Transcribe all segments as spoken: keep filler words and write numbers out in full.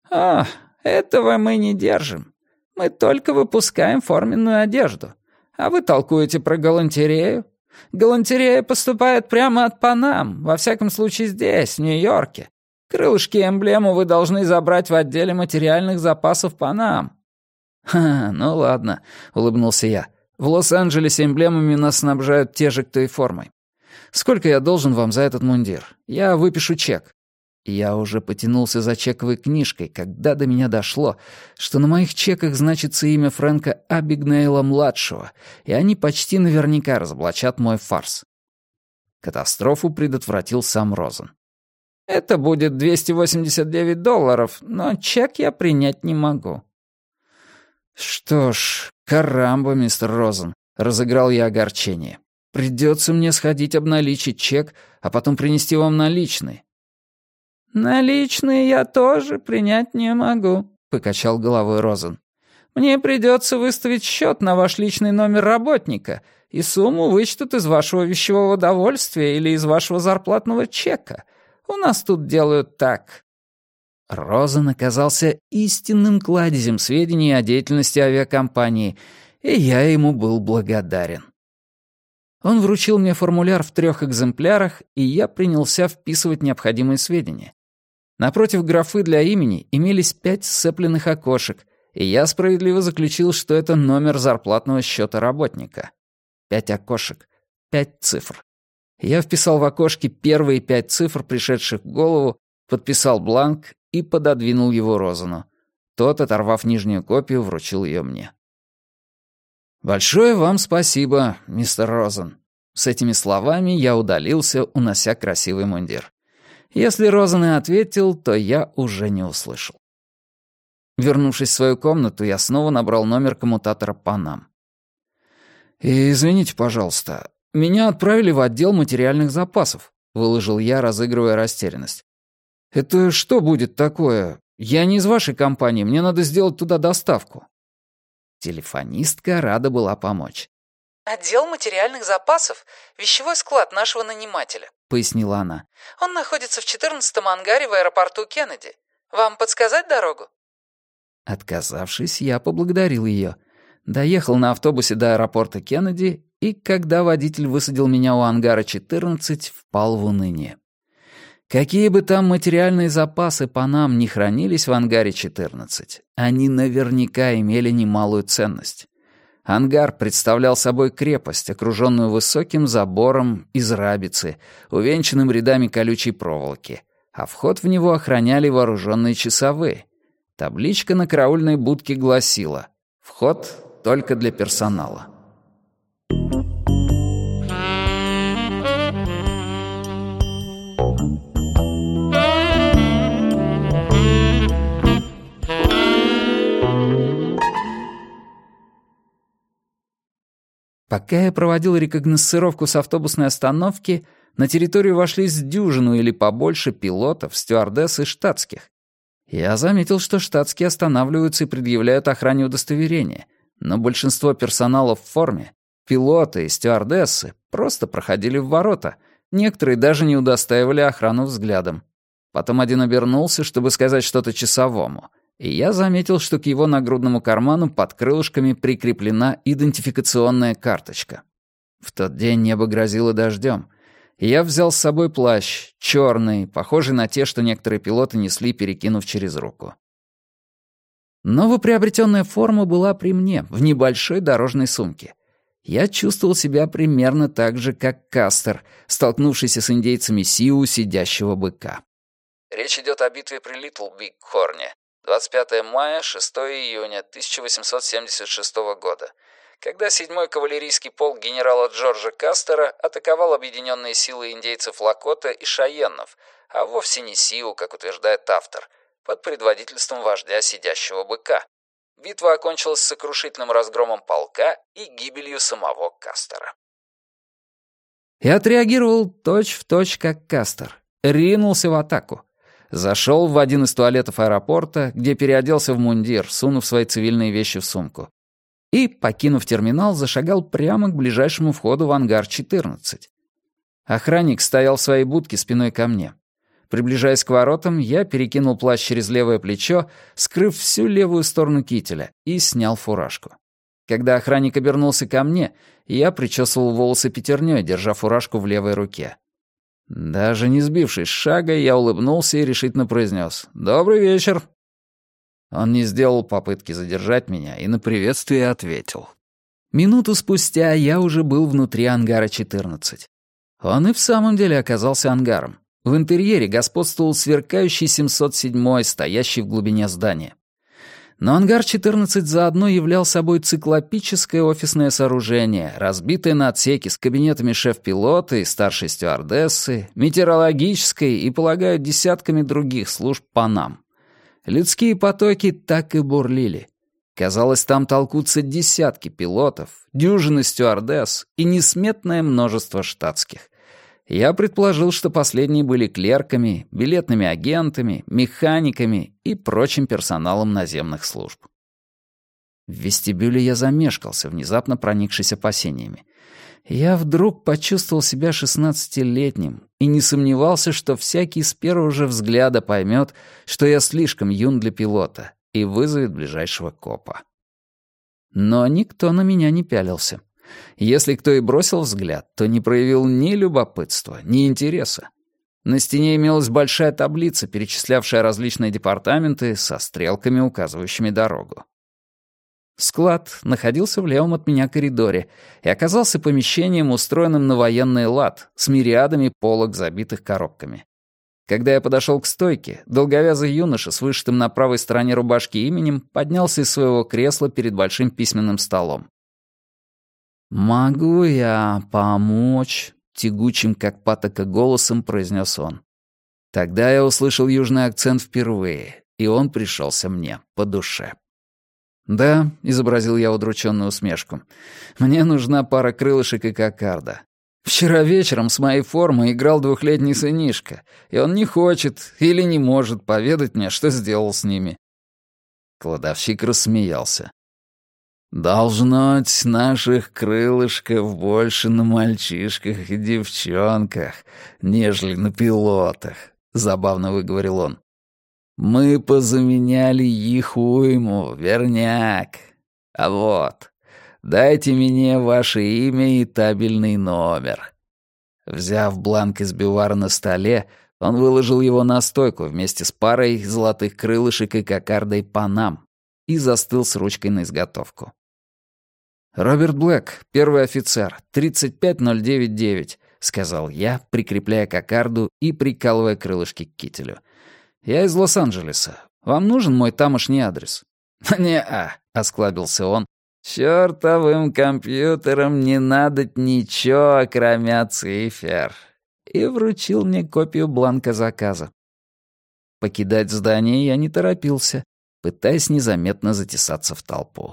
«О, этого мы не держим. Мы только выпускаем форменную одежду. А вы толкуете про галантерею? Галантерея поступает прямо от Панам, во всяком случае здесь, в Нью-Йорке. Крылышки и эмблему вы должны забрать в отделе материальных запасов Панам». «Ха, ну ладно», — улыбнулся я. «В Лос-Анджелесе эмблемами нас снабжают те же, кто и формой. Сколько я должен вам за этот мундир? Я выпишу чек». Я уже потянулся за чековой книжкой, когда до меня дошло, что на моих чеках значится имя Фрэнка Абигнейла-младшего, и они почти наверняка разоблачат мой фарс. Катастрофу предотвратил сам Розен. «Это будет двести восемьдесят девять долларов, но чек я принять не могу». «Что ж, карамба, мистер Розен», — разыграл я огорчение. «Придется мне сходить обналичить чек, а потом принести вам наличные». «Наличные я тоже принять не могу», — покачал головой Розен. «Мне придется выставить счет на ваш личный номер работника, и сумму вычтут из вашего вещевого довольствия или из вашего зарплатного чека. У нас тут делают так». Розен оказался истинным кладезем сведений о деятельности авиакомпании, и я ему был благодарен. Он вручил мне формуляр в трех экземплярах, и я принялся вписывать необходимые сведения. Напротив графы для имени имелись пять сцепленных окошек, и я справедливо заключил, что это номер зарплатного счета работника. Пять окошек, пять цифр. Я вписал в окошке первые пять цифр, пришедших в голову, подписал бланк и пододвинул его Розену. Тот, оторвав нижнюю копию, вручил ее мне. «Большое вам спасибо, мистер Розен». С этими словами я удалился, унося красивый мундир. Если Розен и ответил, то я уже не услышал. Вернувшись в свою комнату, я снова набрал номер коммутатора Панам. «Извините, пожалуйста, меня отправили в отдел материальных запасов», — выложил я, разыгрывая растерянность. «Это что будет такое? Я не из вашей компании, мне надо сделать туда доставку». Телефонистка рада была помочь. «Отдел материальных запасов — вещевой склад нашего нанимателя», — пояснила она. «Он находится в четырнадцатом ангаре в аэропорту Кеннеди. Вам подсказать дорогу?» Отказавшись, я поблагодарил ее. Доехал на автобусе до аэропорта Кеннеди, и когда водитель высадил меня у ангара четырнадцать, впал в уныние. Какие бы там материальные запасы Панам ни хранились в ангаре четырнадцать, они наверняка имели немалую ценность. Ангар представлял собой крепость, окруженную высоким забором из рабицы, увенчанным рядами колючей проволоки, а вход в него охраняли вооруженные часовые. Табличка на караульной будке гласила: «Вход только для персонала». Пока я проводил рекогносцировку с автобусной остановки, на территорию вошли с дюжину или побольше пилотов, стюардесс и штатских. Я заметил, что штатские останавливаются и предъявляют охране удостоверения, но большинство персонала в форме, пилоты и стюардессы, просто проходили в ворота, некоторые даже не удостаивали охрану взглядом. Потом один обернулся, чтобы сказать что-то часовому, и я заметил, что к его нагрудному карману под крылышками прикреплена идентификационная карточка. В тот день небо грозило дождем, и я взял с собой плащ, черный, похожий на те, что некоторые пилоты несли, перекинув через руку. Новоприобретенная форма была при мне, в небольшой дорожной сумке. Я чувствовал себя примерно так же, как Кастер, столкнувшийся с индейцами Сиу, сидящего быка. Речь идет о битве при Литл Биг-Хорне. двадцать пятого мая — шестого июня тысяча восемьсот семьдесят шестого года, когда седьмой кавалерийский полк генерала Джорджа Кастера атаковал объединенные силы индейцев Лакота и Шайеннов, а вовсе не Сиу, как утверждает автор, под предводительством вождя сидящего быка. Битва окончилась сокрушительным разгромом полка и гибелью самого Кастера. Я отреагировал точь-в-точь, как Кастер. Ринулся в атаку. Зашел в один из туалетов аэропорта, где переоделся в мундир, сунув свои цивильные вещи в сумку. И, покинув терминал, зашагал прямо к ближайшему входу в ангар четырнадцать. Охранник стоял в своей будке спиной ко мне. Приближаясь к воротам, я перекинул плащ через левое плечо, скрыв всю левую сторону кителя, и снял фуражку. Когда охранник обернулся ко мне, я причесывал волосы пятерней, держа фуражку в левой руке. Даже не сбившись с шага, я улыбнулся и решительно произнес: «Добрый вечер». Он не сделал попытки задержать меня и на приветствие ответил. Минуту спустя я уже был внутри ангара четырнадцать. Он и в самом деле оказался ангаром. В интерьере господствовал сверкающий семьсот седьмой, стоящий в глубине здания. Но ангар четырнадцать заодно являл собой циклопическое офисное сооружение, разбитое на отсеки с кабинетами шеф-пилота и старшей стюардессы, метеорологической и, полагаю, десятками других служб Панам. Людские потоки так и бурлили. Казалось, там толкутся десятки пилотов, дюжины стюардесс и несметное множество штатских. Я предположил, что последние были клерками, билетными агентами, механиками и прочим персоналом наземных служб. В вестибюле я замешкался, внезапно проникшись опасениями. Я вдруг почувствовал себя шестнадцатилетним и не сомневался, что всякий с первого же взгляда поймет, что я слишком юн для пилота, и вызовет ближайшего копа. Но никто на меня не пялился. Если кто и бросил взгляд, то не проявил ни любопытства, ни интереса. На стене имелась большая таблица, перечислявшая различные департаменты со стрелками, указывающими дорогу. Склад находился в левом от меня коридоре и оказался помещением, устроенным на военный лад, с мириадами полок, забитых коробками. Когда я подошел к стойке, долговязый юноша с вышитым на правой стороне рубашки именем поднялся из своего кресла перед большим письменным столом. «Могу я помочь?» — тягучим, как патока, голосом произнес он. Тогда я услышал южный акцент впервые, и он пришелся мне по душе. «Да», — изобразил я удрученную усмешку, — «мне нужна пара крылышек и кокарда. Вчера вечером с моей формой играл двухлетний сынишка, и он не хочет или не может поведать мне, что сделал с ними». Кладовщик рассмеялся. «Должно быть, наших крылышков больше на мальчишках и девчонках, нежели на пилотах», — забавно выговорил он. «Мы позаменяли их уйму, верняк. А вот, дайте мне ваше имя и табельный номер». Взяв бланк из бювара на столе, он выложил его на стойку вместе с парой золотых крылышек и кокардой Панам и застыл с ручкой на изготовку. «Роберт Блэк, первый офицер, тридцать пять ноль девять девять», — сказал я, прикрепляя кокарду и прикалывая крылышки к кителю. «Я из Лос-Анджелеса. Вам нужен мой тамошний адрес?» «Не-а», — осклабился он. «Чёртовым компьютерам не надо ничего, кроме цифр». И вручил мне копию бланка заказа. Покидать здание я не торопился, пытаясь незаметно затесаться в толпу.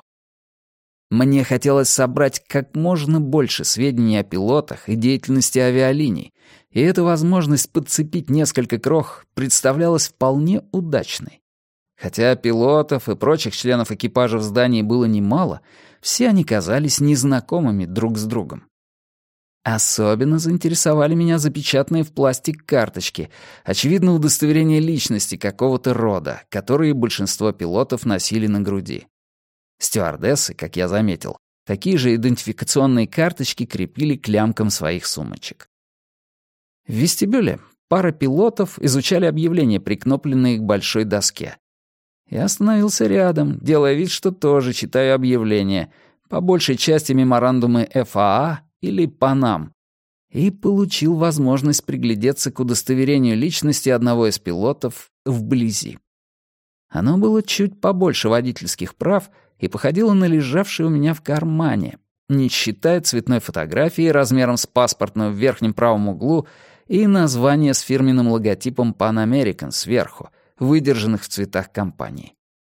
Мне хотелось собрать как можно больше сведений о пилотах и деятельности авиалиний, и эта возможность подцепить несколько крох представлялась вполне удачной. Хотя пилотов и прочих членов экипажа в здании было немало, все они казались незнакомыми друг с другом. Особенно заинтересовали меня запечатанные в пластик карточки, очевидно, удостоверение личности какого-то рода, которые большинство пилотов носили на груди. Стюардессы, как я заметил, такие же идентификационные карточки крепили к лямкам своих сумочек. В вестибюле пара пилотов изучали объявления, прикнопленные к большой доске. Я остановился рядом, делая вид, что тоже читаю объявления, по большей части меморандумы эф а а или Панам, и получил возможность приглядеться к удостоверению личности одного из пилотов вблизи. Оно было чуть побольше водительских прав и походило на лежавшее у меня в кармане, не считая цветной фотографии размером с паспортную в верхнем правом углу и название с фирменным логотипом Pan American сверху, выдержанных в цветах компании.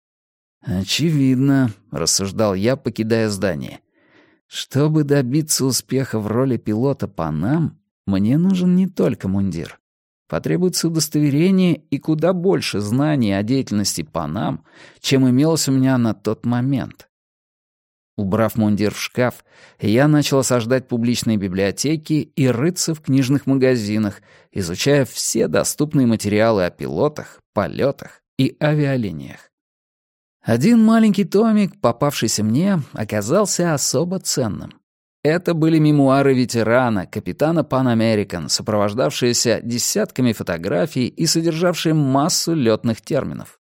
«Очевидно», — рассуждал я, покидая здание, «чтобы добиться успеха в роли пилота Панам, мне нужен не только мундир. Потребуется удостоверение и куда больше знаний о деятельности Панам, чем имелось у меня на тот момент. Убрав мундир в шкаф, я начал осаждать публичные библиотеки и рыться в книжных магазинах, изучая все доступные материалы о пилотах, полетах и авиалиниях. Один маленький томик, попавшийся мне, оказался особо ценным. Это были мемуары ветерана, капитана Pan American, сопровождавшиеся десятками фотографий и содержавшие массу летных терминов.